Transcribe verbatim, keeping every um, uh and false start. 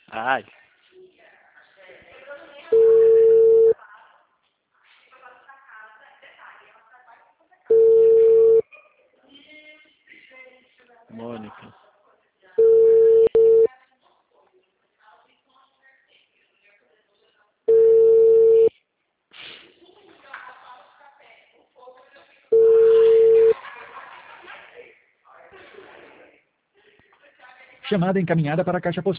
Ai. Mônica. Chamada encaminhada para a caixa postal.